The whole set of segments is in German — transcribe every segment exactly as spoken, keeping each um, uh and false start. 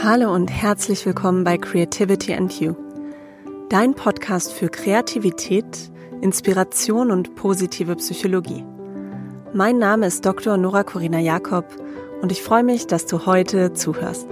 Hallo und herzlich willkommen bei Creativity and You, dein Podcast für Kreativität, Inspiration und positive Psychologie. Mein Name ist Doktor Nora Corina Jakob und ich freue mich, dass du heute zuhörst.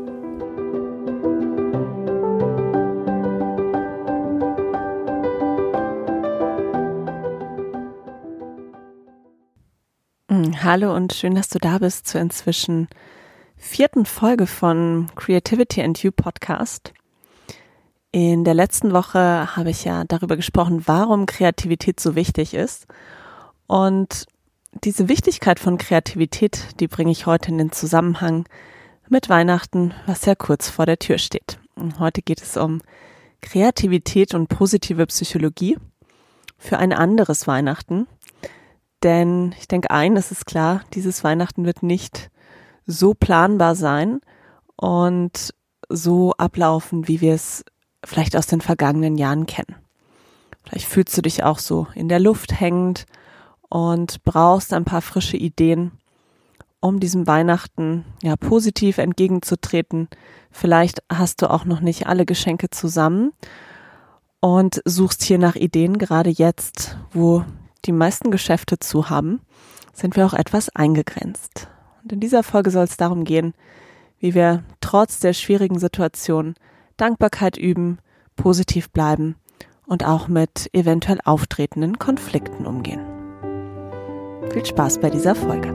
Hallo und schön, dass du da bist zur inzwischen vierten Folge von Creativity and You Podcast. In der letzten Woche habe ich ja darüber gesprochen, warum Kreativität so wichtig ist. Und diese Wichtigkeit von Kreativität, die bringe ich heute in den Zusammenhang mit Weihnachten, was ja kurz vor der Tür steht. Und heute geht es um Kreativität und positive Psychologie für ein anderes Weihnachten. Denn ich denke, eines ist klar, dieses Weihnachten wird nicht so planbar sein und so ablaufen, wie wir es vielleicht aus den vergangenen Jahren kennen. Vielleicht fühlst du dich auch so in der Luft hängend und brauchst ein paar frische Ideen, um diesem Weihnachten ja positiv entgegenzutreten. Vielleicht hast du auch noch nicht alle Geschenke zusammen und suchst hier nach Ideen, gerade jetzt, wo die meisten Geschäfte zu haben, sind wir auch etwas eingegrenzt. Und in dieser Folge soll es darum gehen, wie wir trotz der schwierigen Situation Dankbarkeit üben, positiv bleiben und auch mit eventuell auftretenden Konflikten umgehen. Viel Spaß bei dieser Folge.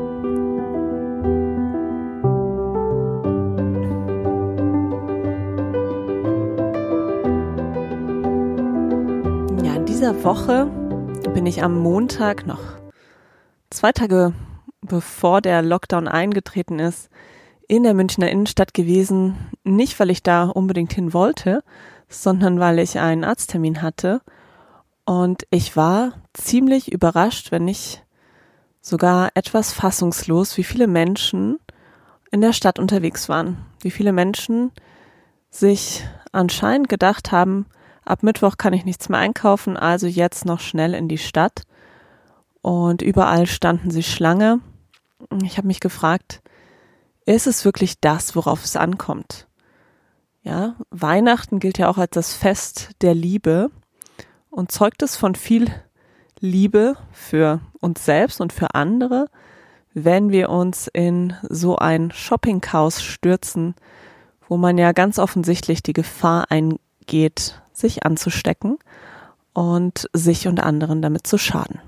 Ja, in dieser Woche bin ich am Montag noch zwei Tage bevor der Lockdown eingetreten ist, in der Münchner Innenstadt gewesen. Nicht, weil ich da unbedingt hin wollte, sondern weil ich einen Arzttermin hatte. Und ich war ziemlich überrascht, wenn nicht sogar etwas fassungslos, wie viele Menschen in der Stadt unterwegs waren. Wie viele Menschen sich anscheinend gedacht haben, ab Mittwoch kann ich nichts mehr einkaufen, also jetzt noch schnell in die Stadt. Und überall standen sie Schlange. Ich habe mich gefragt, ist es wirklich das, worauf es ankommt? Ja, Weihnachten gilt ja auch als das Fest der Liebe und zeugt es von viel Liebe für uns selbst und für andere, wenn wir uns in so ein Shoppingchaos stürzen, wo man ja ganz offensichtlich die Gefahr eingeht, sich anzustecken und sich und anderen damit zu schaden.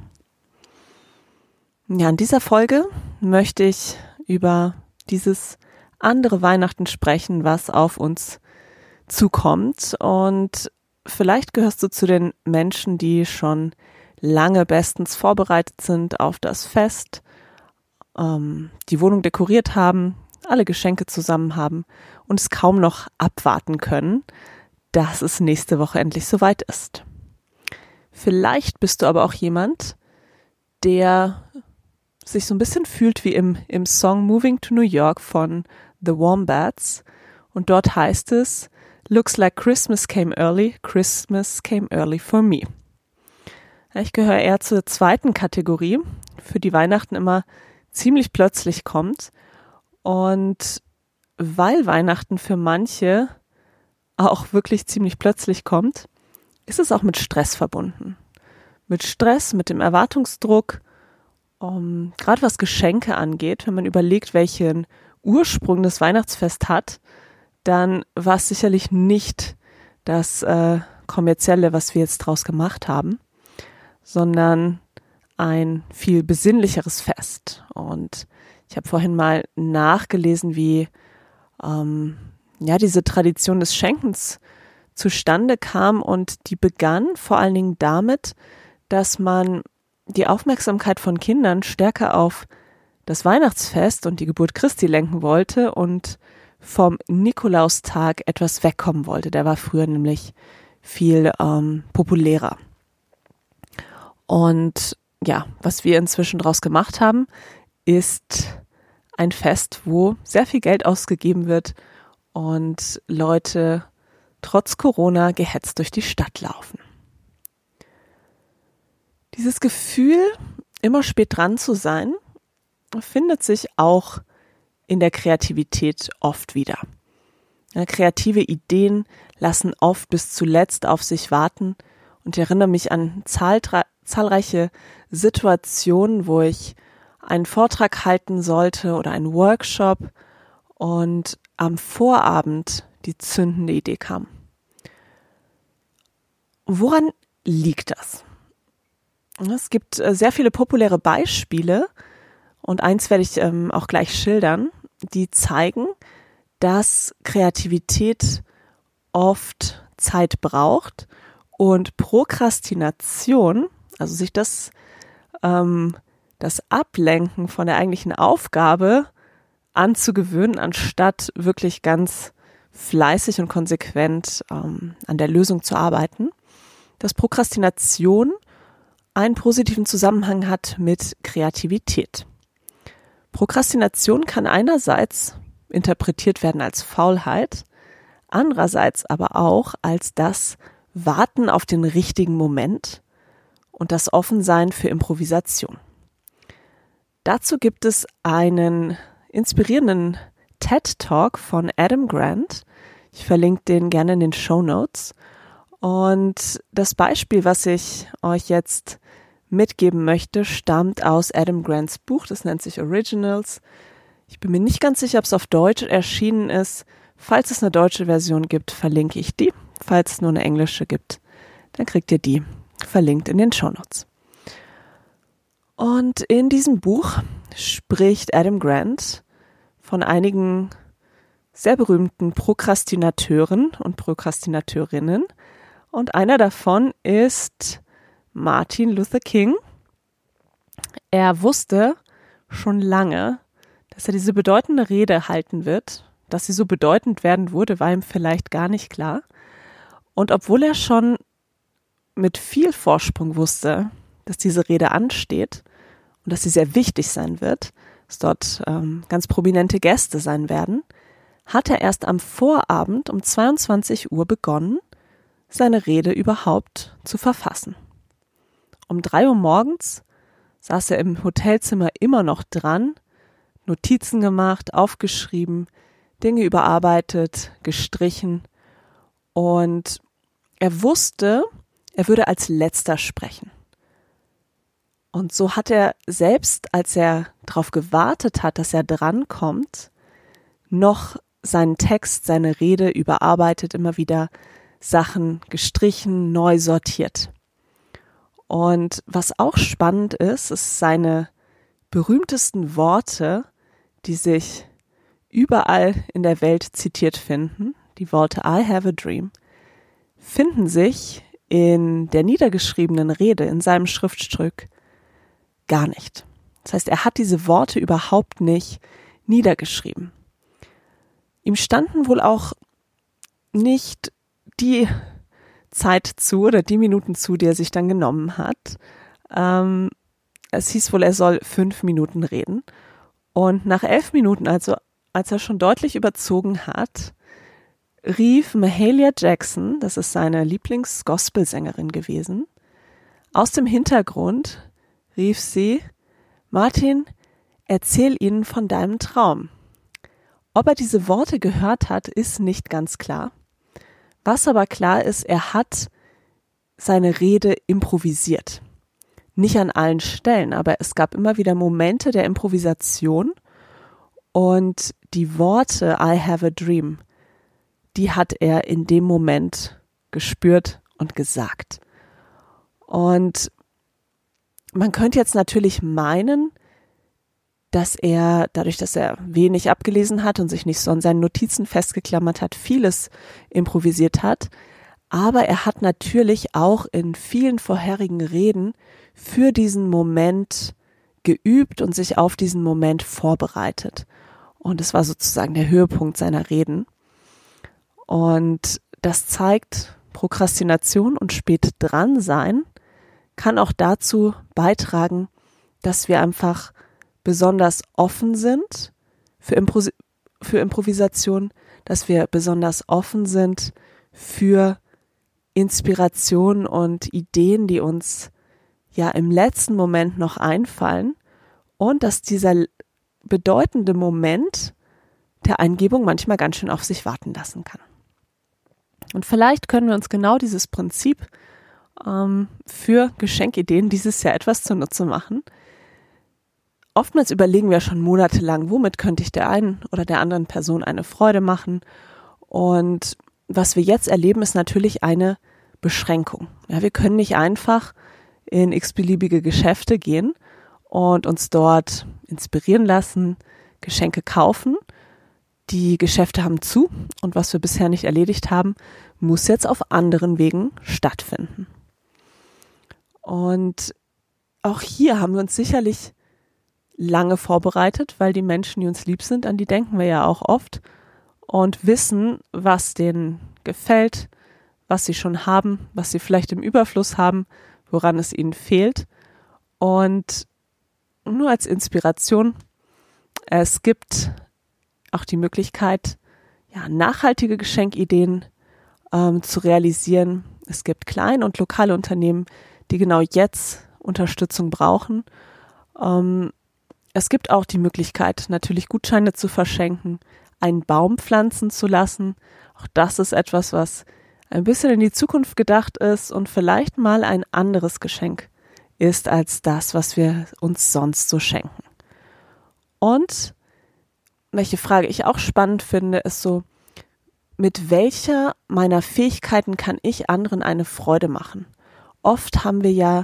Ja, in dieser Folge möchte ich über dieses andere Weihnachten sprechen, was auf uns zukommt. Und vielleicht gehörst du zu den Menschen, die schon lange bestens vorbereitet sind auf das Fest, ähm, die Wohnung dekoriert haben, alle Geschenke zusammen haben und es kaum noch abwarten können, dass es nächste Woche endlich soweit ist. Vielleicht bist du aber auch jemand, der sich so ein bisschen fühlt wie im, im Song Moving to New York von The Wombats. Und dort heißt es, Looks like Christmas came early, Christmas came early for me. Ich gehöre eher zur zweiten Kategorie, für die Weihnachten immer ziemlich plötzlich kommt. Und weil Weihnachten für manche auch wirklich ziemlich plötzlich kommt, ist es auch mit Stress verbunden. Mit Stress, mit dem Erwartungsdruck, um, gerade was Geschenke angeht, wenn man überlegt, welchen Ursprung das Weihnachtsfest hat, dann war es sicherlich nicht das äh, kommerzielle, was wir jetzt draus gemacht haben, sondern ein viel besinnlicheres Fest. Und ich habe vorhin mal nachgelesen, wie ähm, ja diese Tradition des Schenkens zustande kam, und die begann vor allen Dingen damit, dass man die Aufmerksamkeit von Kindern stärker auf das Weihnachtsfest und die Geburt Christi lenken wollte und vom Nikolaustag etwas wegkommen wollte. Der war früher nämlich viel ähm, populärer. Und ja, was wir inzwischen draus gemacht haben, ist ein Fest, wo sehr viel Geld ausgegeben wird und Leute trotz Corona gehetzt durch die Stadt laufen. Dieses Gefühl, immer spät dran zu sein, findet sich auch in der Kreativität oft wieder. Ja, kreative Ideen lassen oft bis zuletzt auf sich warten und ich erinnere mich an zahlre- zahlreiche Situationen, wo ich einen Vortrag halten sollte oder einen Workshop und am Vorabend die zündende Idee kam. Woran liegt das? Es gibt sehr viele populäre Beispiele und eins werde ich ähm, auch gleich schildern, die zeigen, dass Kreativität oft Zeit braucht und Prokrastination, also sich das, ähm, das Ablenken von der eigentlichen Aufgabe anzugewöhnen, anstatt wirklich ganz fleißig und konsequent ähm, an der Lösung zu arbeiten, dass Prokrastination einen positiven Zusammenhang hat mit Kreativität. Prokrastination kann einerseits interpretiert werden als Faulheit, andererseits aber auch als das Warten auf den richtigen Moment und das Offensein für Improvisation. Dazu gibt es einen inspirierenden TED-Talk von Adam Grant. Ich verlinke den gerne in den Shownotes. Und das Beispiel, was ich euch jetzt mitgeben möchte, stammt aus Adam Grants Buch. Das nennt sich Originals. Ich bin mir nicht ganz sicher, ob es auf Deutsch erschienen ist. Falls es eine deutsche Version gibt, verlinke ich die. Falls es nur eine englische gibt, dann kriegt ihr die verlinkt in den Shownotes. Und in diesem Buch spricht Adam Grant von einigen sehr berühmten Prokrastinateuren und Prokrastinateurinnen. Und einer davon ist Martin Luther King. Er wusste schon lange, dass er diese bedeutende Rede halten wird. Dass sie so bedeutend werden wurde, war ihm vielleicht gar nicht klar. Und obwohl er schon mit viel Vorsprung wusste, dass diese Rede ansteht und dass sie sehr wichtig sein wird, dass dort ähm, ganz prominente Gäste sein werden, hat er erst am Vorabend um zweiundzwanzig Uhr begonnen, seine Rede überhaupt zu verfassen. Um drei Uhr morgens saß er im Hotelzimmer immer noch dran, Notizen gemacht, aufgeschrieben, Dinge überarbeitet, gestrichen und er wusste, er würde als Letzter sprechen. Und so hat er selbst, als er darauf gewartet hat, dass er drankommt, noch seinen Text, seine Rede überarbeitet, immer wieder Sachen gestrichen, neu sortiert. Und was auch spannend ist, ist seine berühmtesten Worte, die sich überall in der Welt zitiert finden, die Worte I have a dream, finden sich in der niedergeschriebenen Rede, in seinem Schriftstück, gar nicht. Das heißt, er hat diese Worte überhaupt nicht niedergeschrieben. Ihm standen wohl auch nicht die Zeit zu oder die Minuten zu, die er sich dann genommen hat. Ähm, es hieß wohl, er soll fünf Minuten reden. Und nach elf Minuten, also als er schon deutlich überzogen hat, rief Mahalia Jackson, das ist seine Lieblings-Gospelsängerin gewesen, aus dem Hintergrund rief sie: Martin, erzähl ihnen von deinem Traum. Ob er diese Worte gehört hat, ist nicht ganz klar. Was aber klar ist, er hat seine Rede improvisiert. Nicht an allen Stellen, aber es gab immer wieder Momente der Improvisation und die Worte I have a dream, die hat er in dem Moment gespürt und gesagt. Und man könnte jetzt natürlich meinen, dass er, dadurch, dass er wenig abgelesen hat und sich nicht so an seinen Notizen festgeklammert hat, vieles improvisiert hat. Aber er hat natürlich auch in vielen vorherigen Reden für diesen Moment geübt und sich auf diesen Moment vorbereitet. Und es war sozusagen der Höhepunkt seiner Reden. Und das zeigt, Prokrastination und spät dran sein kann auch dazu beitragen, dass wir einfach besonders offen sind für, Impro- für Improvisation, dass wir besonders offen sind für Inspiration und Ideen, die uns ja im letzten Moment noch einfallen und dass dieser bedeutende Moment der Eingebung manchmal ganz schön auf sich warten lassen kann. Und vielleicht können wir uns genau dieses Prinzip ähm, für Geschenkideen dieses Jahr etwas zunutze machen. Oftmals überlegen wir schon monatelang, womit könnte ich der einen oder der anderen Person eine Freude machen. Und was wir jetzt erleben, ist natürlich eine Beschränkung. Ja, wir können nicht einfach in x-beliebige Geschäfte gehen und uns dort inspirieren lassen, Geschenke kaufen. Die Geschäfte haben zu und was wir bisher nicht erledigt haben, muss jetzt auf anderen Wegen stattfinden. Und auch hier haben wir uns sicherlich lange vorbereitet, weil die Menschen, die uns lieb sind, an die denken wir ja auch oft und wissen, was denen gefällt, was sie schon haben, was sie vielleicht im Überfluss haben, woran es ihnen fehlt. Und nur als Inspiration, es gibt auch die Möglichkeit, ja, nachhaltige Geschenkideen ähm, zu realisieren. Es gibt kleine und lokale Unternehmen, die genau jetzt Unterstützung brauchen. Ähm, es gibt auch die Möglichkeit, natürlich Gutscheine zu verschenken, einen Baum pflanzen zu lassen. Auch das ist etwas, was ein bisschen in die Zukunft gedacht ist und vielleicht mal ein anderes Geschenk ist als das, was wir uns sonst so schenken. Und welche Frage ich auch spannend finde, ist so, mit welcher meiner Fähigkeiten kann ich anderen eine Freude machen? Oft haben wir ja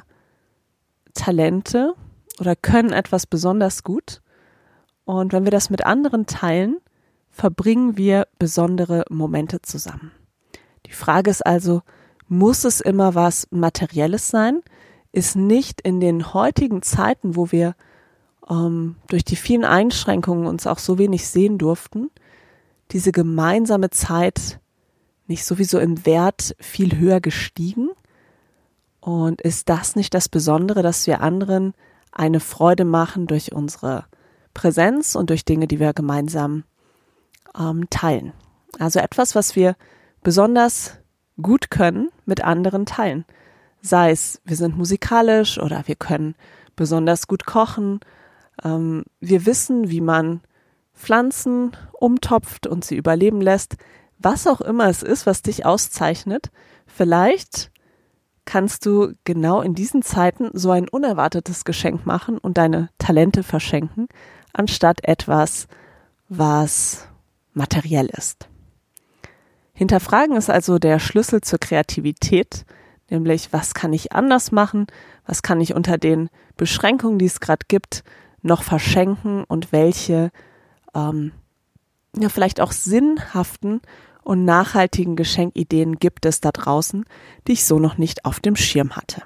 Talente oder können etwas besonders gut. Und wenn wir das mit anderen teilen, verbringen wir besondere Momente zusammen. Die Frage ist also, muss es immer was Materielles sein? Ist nicht in den heutigen Zeiten, wo wir ähm, durch die vielen Einschränkungen uns auch so wenig sehen durften, diese gemeinsame Zeit nicht sowieso im Wert viel höher gestiegen? Und ist das nicht das Besondere, dass wir anderen eine Freude machen durch unsere Präsenz und durch Dinge, die wir gemeinsam ähm, teilen? Also etwas, was wir besonders gut können, mit anderen teilen. Sei es, wir sind musikalisch oder wir können besonders gut kochen. Ähm, wir wissen, wie man Pflanzen umtopft und sie überleben lässt. Was auch immer es ist, was dich auszeichnet, vielleicht kannst du genau in diesen Zeiten so ein unerwartetes Geschenk machen und deine Talente verschenken, anstatt etwas, was materiell ist. Hinterfragen ist also der Schlüssel zur Kreativität, nämlich was kann ich anders machen, was kann ich unter den Beschränkungen, die es gerade gibt, noch verschenken und welche ähm, ja vielleicht auch sinnhaften und nachhaltigen Geschenkideen gibt es da draußen, die ich so noch nicht auf dem Schirm hatte.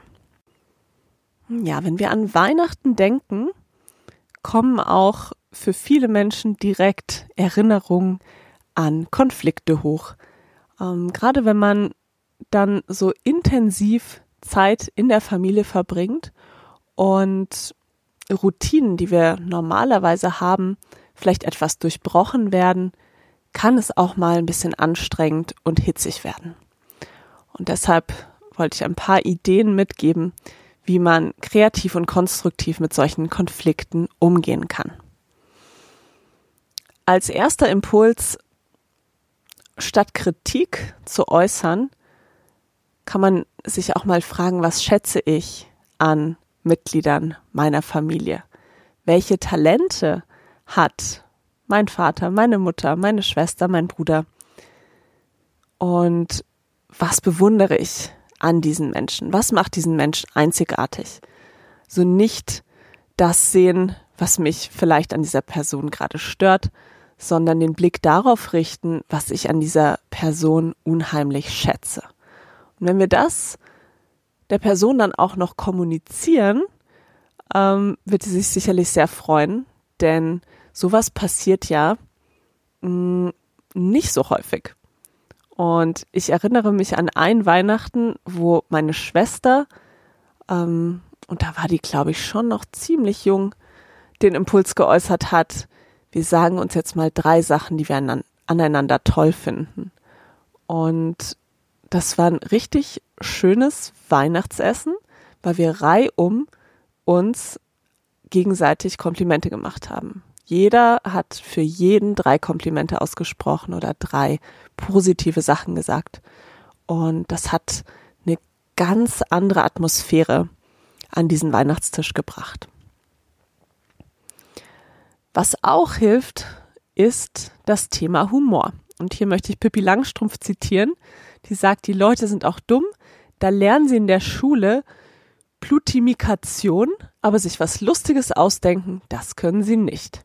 Ja, wenn wir an Weihnachten denken, kommen auch für viele Menschen direkt Erinnerungen an Konflikte hoch. Ähm, gerade wenn man dann so intensiv Zeit in der Familie verbringt und Routinen, die wir normalerweise haben, vielleicht etwas durchbrochen werden, kann es auch mal ein bisschen anstrengend und hitzig werden. Und deshalb wollte ich ein paar Ideen mitgeben, wie man kreativ und konstruktiv mit solchen Konflikten umgehen kann. Als erster Impuls, statt Kritik zu äußern, kann man sich auch mal fragen, was schätze ich an Mitgliedern meiner Familie? Welche Talente hat mein Vater, meine Mutter, meine Schwester, mein Bruder? Und was bewundere ich an diesen Menschen? Was macht diesen Menschen einzigartig? So nicht das sehen, was mich vielleicht an dieser Person gerade stört, sondern den Blick darauf richten, was ich an dieser Person unheimlich schätze. Und wenn wir das der Person dann auch noch kommunizieren, ähm, wird sie sich sicherlich sehr freuen, denn sowas passiert ja mh, nicht so häufig. Und ich erinnere mich an ein Weihnachten, wo meine Schwester, ähm, und da war die, glaube ich, schon noch ziemlich jung, den Impuls geäußert hat, wir sagen uns jetzt mal drei Sachen, die wir anan- aneinander toll finden. Und das war ein richtig schönes Weihnachtsessen, weil wir reihum uns gegenseitig Komplimente gemacht haben. Jeder hat für jeden drei Komplimente ausgesprochen oder drei positive Sachen gesagt. Und das hat eine ganz andere Atmosphäre an diesen Weihnachtstisch gebracht. Was auch hilft, ist das Thema Humor. Und hier möchte ich Pippi Langstrumpf zitieren, die sagt, die Leute sind auch dumm, da lernen sie in der Schule Plutimikation, aber sich was Lustiges ausdenken, das können sie nicht.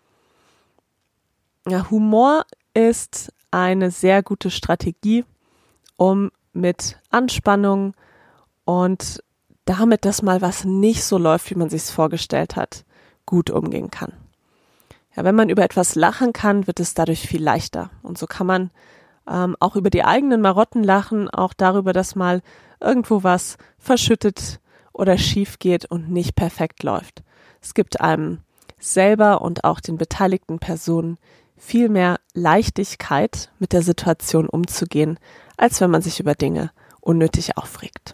Ja, Humor ist eine sehr gute Strategie, um mit Anspannung und damit, dass mal was nicht so läuft, wie man sich es vorgestellt hat, gut umgehen kann. Ja, wenn man über etwas lachen kann, wird es dadurch viel leichter. Und so kann man ähm, auch über die eigenen Marotten lachen, auch darüber, dass mal irgendwo was verschüttet oder schief geht und nicht perfekt läuft. Es gibt einem selber und auch den beteiligten Personen viel mehr Leichtigkeit, mit der Situation umzugehen, als wenn man sich über Dinge unnötig aufregt.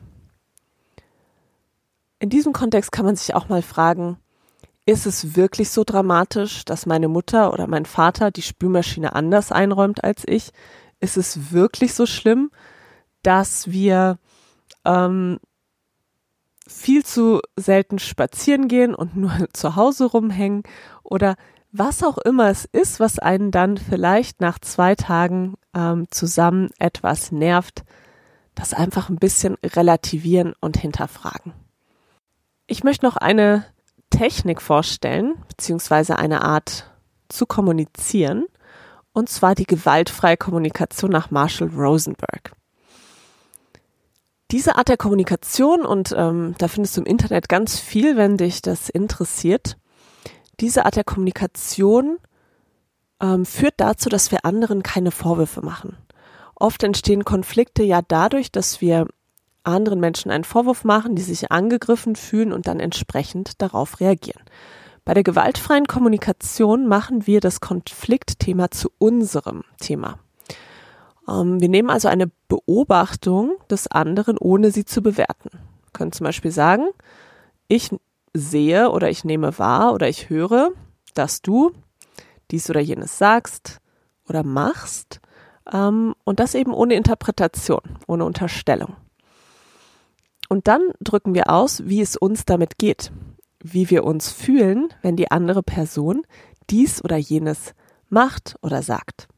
In diesem Kontext kann man sich auch mal fragen, ist es wirklich so dramatisch, dass meine Mutter oder mein Vater die Spülmaschine anders einräumt als ich? Ist es wirklich so schlimm, dass wir ähm, viel zu selten spazieren gehen und nur zu Hause rumhängen? Oder was auch immer es ist, was einen dann vielleicht nach zwei Tagen ähm, zusammen etwas nervt, das einfach ein bisschen relativieren und hinterfragen. Ich möchte noch eine Technik vorstellen, beziehungsweise eine Art zu kommunizieren, und zwar die gewaltfreie Kommunikation nach Marshall Rosenberg. Diese Art der Kommunikation, und ähm, da findest du im Internet ganz viel, wenn dich das interessiert, diese Art der Kommunikation ähm, führt dazu, dass wir anderen keine Vorwürfe machen. Oft entstehen Konflikte ja dadurch, dass wir anderen Menschen einen Vorwurf machen, die sich angegriffen fühlen und dann entsprechend darauf reagieren. Bei der gewaltfreien Kommunikation machen wir das Konfliktthema zu unserem Thema. Ähm, wir nehmen also eine Beobachtung des anderen, ohne sie zu bewerten. Wir können zum Beispiel sagen, ich sehe oder ich nehme wahr oder ich höre, dass du dies oder jenes sagst oder machst, ähm, und das eben ohne Interpretation, ohne Unterstellung. Und dann drücken wir aus, wie es uns damit geht, wie wir uns fühlen, wenn die andere Person dies oder jenes macht oder sagt.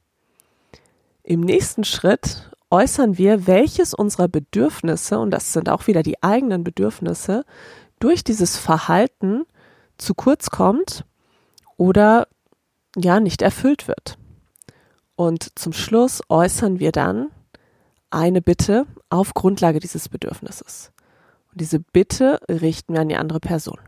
Im nächsten Schritt äußern wir, welches unserer Bedürfnisse, und das sind auch wieder die eigenen Bedürfnisse, durch dieses Verhalten zu kurz kommt oder ja nicht erfüllt wird. Und zum Schluss äußern wir dann eine Bitte auf Grundlage dieses Bedürfnisses. Und diese Bitte richten wir an die andere Person.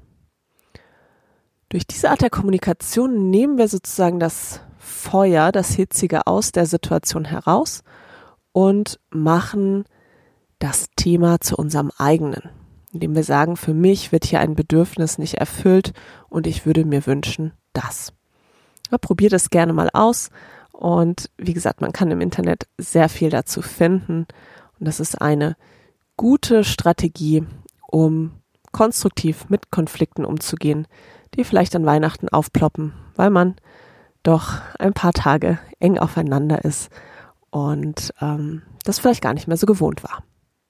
Durch diese Art der Kommunikation nehmen wir sozusagen das Feuer, das Hitzige aus der Situation heraus und machen das Thema zu unserem eigenen. Indem wir sagen, für mich wird hier ein Bedürfnis nicht erfüllt und ich würde mir wünschen, das. Ja, probiert es gerne mal aus. Und wie gesagt, man kann im Internet sehr viel dazu finden. Und das ist eine gute Strategie, um konstruktiv mit Konflikten umzugehen, die vielleicht an Weihnachten aufploppen, weil man doch ein paar Tage eng aufeinander ist und ähm, das vielleicht gar nicht mehr so gewohnt war.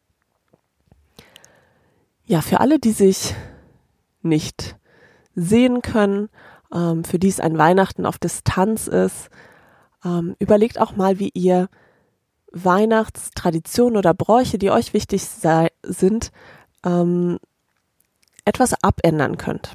Ja, für alle, die sich nicht sehen können, ähm, für die es ein Weihnachten auf Distanz ist, ähm, überlegt auch mal, wie ihr Weihnachtstraditionen oder Bräuche, die euch wichtig sei, sind, ähm, etwas abändern könnt.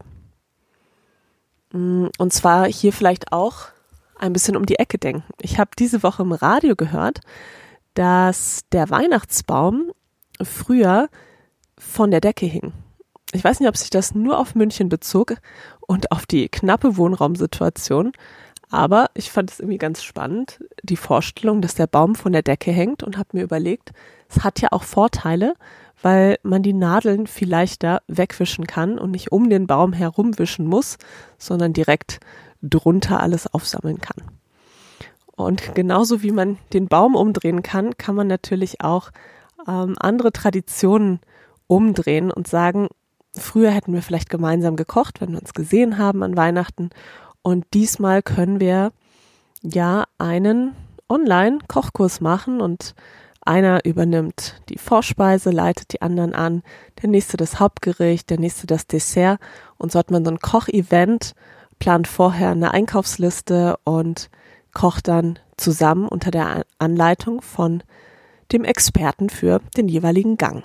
Und zwar hier vielleicht auch ein bisschen um die Ecke denken. Ich habe diese Woche im Radio gehört, dass der Weihnachtsbaum früher von der Decke hing. Ich weiß nicht, ob sich das nur auf München bezog und auf die knappe Wohnraumsituation, aber ich fand es irgendwie ganz spannend, die Vorstellung, dass der Baum von der Decke hängt, und habe mir überlegt, es hat ja auch Vorteile, weil man die Nadeln viel leichter wegwischen kann und nicht um den Baum herumwischen muss, sondern direkt drunter alles aufsammeln kann. Und genauso wie man den Baum umdrehen kann, kann man natürlich auch ähm, andere Traditionen umdrehen und sagen, früher hätten wir vielleicht gemeinsam gekocht, wenn wir uns gesehen haben an Weihnachten, Und diesmal können wir ja einen Online-Kochkurs machen und einer übernimmt die Vorspeise, leitet die anderen an, der nächste das Hauptgericht, der nächste das Dessert. Und so hat man so ein Kochevent, plant vorher eine Einkaufsliste und kocht dann zusammen unter der Anleitung von dem Experten für den jeweiligen Gang.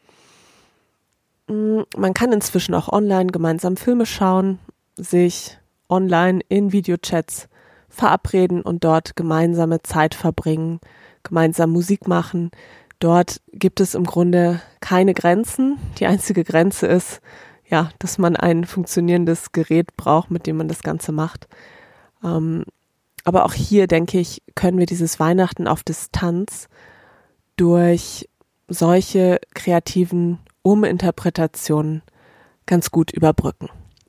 Man kann inzwischen auch online gemeinsam Filme schauen, sich online in Videochats verabreden und dort gemeinsame Zeit verbringen, gemeinsam Musik machen. Dort gibt es im Grunde keine Grenzen. Die einzige Grenze ist, ja, dass man ein funktionierendes Gerät braucht, mit dem man das Ganze macht. Ähm, aber auch hier, denke ich, können wir dieses Weihnachten auf Distanz durch solche kreativen Uminterpretationen ganz gut überbrücken.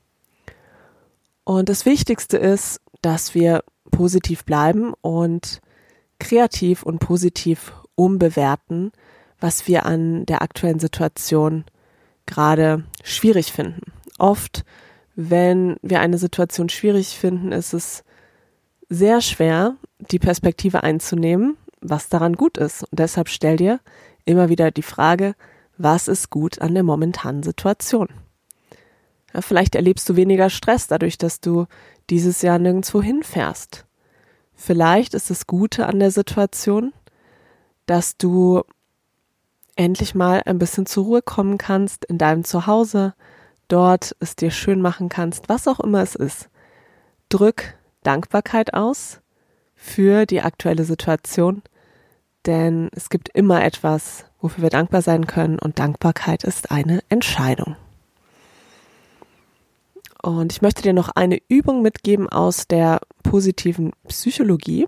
Und das Wichtigste ist, dass wir positiv bleiben und kreativ und positiv umbewerten, was wir an der aktuellen Situation gerade schwierig finden. Oft, wenn wir eine Situation schwierig finden, ist es sehr schwer, die Perspektive einzunehmen, was daran gut ist. Und deshalb stell dir immer wieder die Frage, was ist gut an der momentanen Situation? Ja, vielleicht erlebst du weniger Stress dadurch, dass du dieses Jahr nirgendwo hinfährst. Vielleicht ist das Gute an der Situation, dass du endlich mal ein bisschen zur Ruhe kommen kannst in deinem Zuhause, dort es dir schön machen kannst, was auch immer es ist. Drück Dankbarkeit aus für die aktuelle Situation, denn es gibt immer etwas, wofür wir dankbar sein können, und Dankbarkeit ist eine Entscheidung. Und ich möchte dir noch eine Übung mitgeben aus der positiven Psychologie.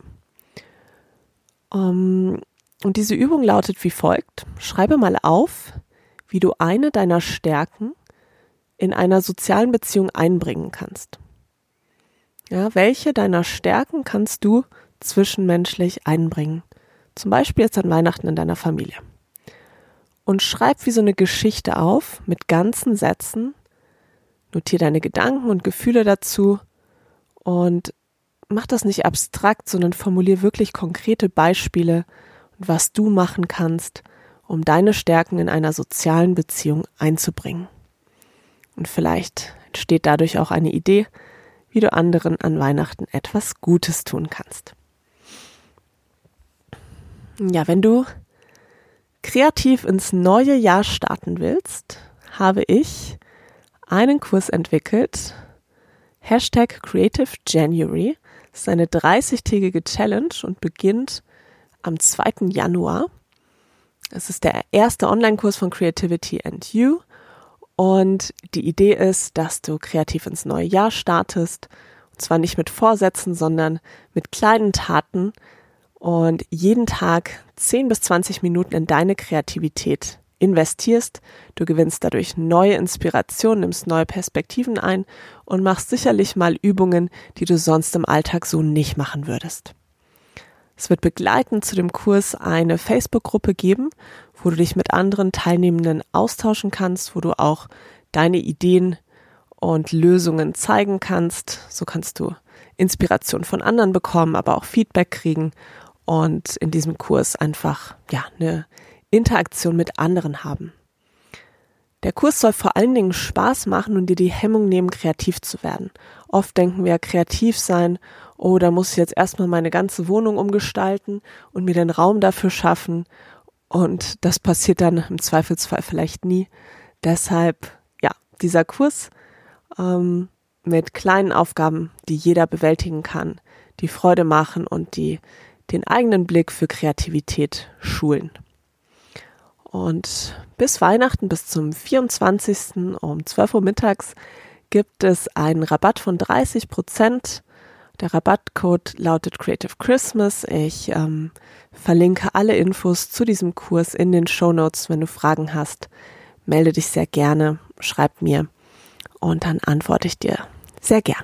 Um, und diese Übung lautet wie folgt: Schreibe mal auf, wie du eine deiner Stärken in einer sozialen Beziehung einbringen kannst. Ja, welche deiner Stärken kannst du zwischenmenschlich einbringen? Zum Beispiel jetzt an Weihnachten in deiner Familie. Und schreib wie so eine Geschichte auf mit ganzen Sätzen. Notiere deine Gedanken und Gefühle dazu und mach das nicht abstrakt, sondern formulier wirklich konkrete Beispiele und was du machen kannst, um deine Stärken in einer sozialen Beziehung einzubringen. Und vielleicht entsteht dadurch auch eine Idee, wie du anderen an Weihnachten etwas Gutes tun kannst. Ja, wenn du kreativ ins neue Jahr starten willst, habe ich einen Kurs entwickelt, Hashtag Creative January. Das ist eine dreißigtägige Challenge und beginnt am zweiten Januar. Es ist der erste Online-Kurs von Creativity and You und die Idee ist, dass du kreativ ins neue Jahr startest, und zwar nicht mit Vorsätzen, sondern mit kleinen Taten und jeden Tag zehn bis zwanzig Minuten in deine Kreativität investierst. Du gewinnst dadurch neue Inspirationen, nimmst neue Perspektiven ein und machst sicherlich mal Übungen, die du sonst im Alltag so nicht machen würdest. Es wird begleitend zu dem Kurs eine Facebook-Gruppe geben, wo du dich mit anderen Teilnehmenden austauschen kannst, wo du auch deine Ideen und Lösungen zeigen kannst. So kannst du Inspiration von anderen bekommen, aber auch Feedback kriegen und in diesem Kurs einfach ja eine Interaktion mit anderen haben. Der Kurs soll vor allen Dingen Spaß machen und dir die Hemmung nehmen, kreativ zu werden. Oft denken wir, kreativ sein, oh, da muss ich jetzt erstmal meine ganze Wohnung umgestalten und mir den Raum dafür schaffen. Und das passiert dann im Zweifelsfall vielleicht nie. Deshalb, ja, dieser Kurs ähm, mit kleinen Aufgaben, die jeder bewältigen kann, die Freude machen und die den eigenen Blick für Kreativität schulen. Und bis Weihnachten, bis zum vierundzwanzigsten um zwölf Uhr mittags gibt es einen Rabatt von dreißig Prozent. Der Rabattcode lautet Creative Christmas. Ich ähm, verlinke alle Infos zu diesem Kurs in den Shownotes. Wenn du Fragen hast, melde dich sehr gerne, schreib mir und dann antworte ich dir sehr gern.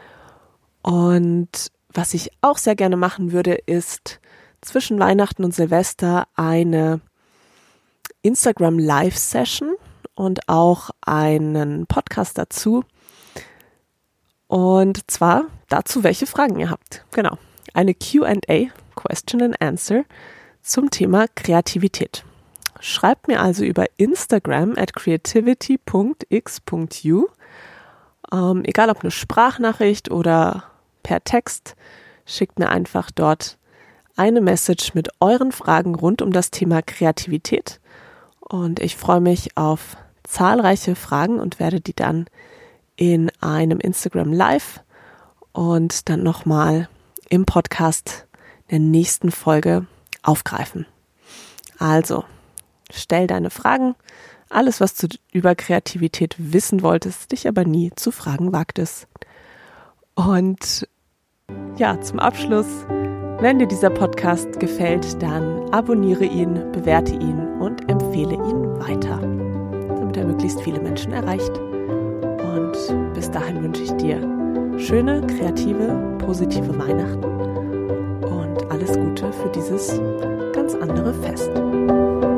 Und was ich auch sehr gerne machen würde, ist zwischen Weihnachten und Silvester eine Instagram Live Session und auch einen Podcast dazu. Und zwar dazu, welche Fragen ihr habt. Genau, eine Q and A, Question and Answer, zum Thema Kreativität. Schreibt mir also über Instagram at creativity dot x dot u, ähm, egal ob eine Sprachnachricht oder per Text, schickt mir einfach dort eine Message mit euren Fragen rund um das Thema Kreativität. Und ich freue mich auf zahlreiche Fragen und werde die dann in einem Instagram Live und dann nochmal im Podcast der nächsten Folge aufgreifen. Also, stell deine Fragen, alles, was du über Kreativität wissen wolltest, dich aber nie zu fragen wagtest. Und ja, zum Abschluss, wenn dir dieser Podcast gefällt, dann abonniere ihn, bewerte ihn und empfehle ihn weiter, damit er möglichst viele Menschen erreicht. Und bis dahin wünsche ich dir schöne, kreative, positive Weihnachten und alles Gute für dieses ganz andere Fest.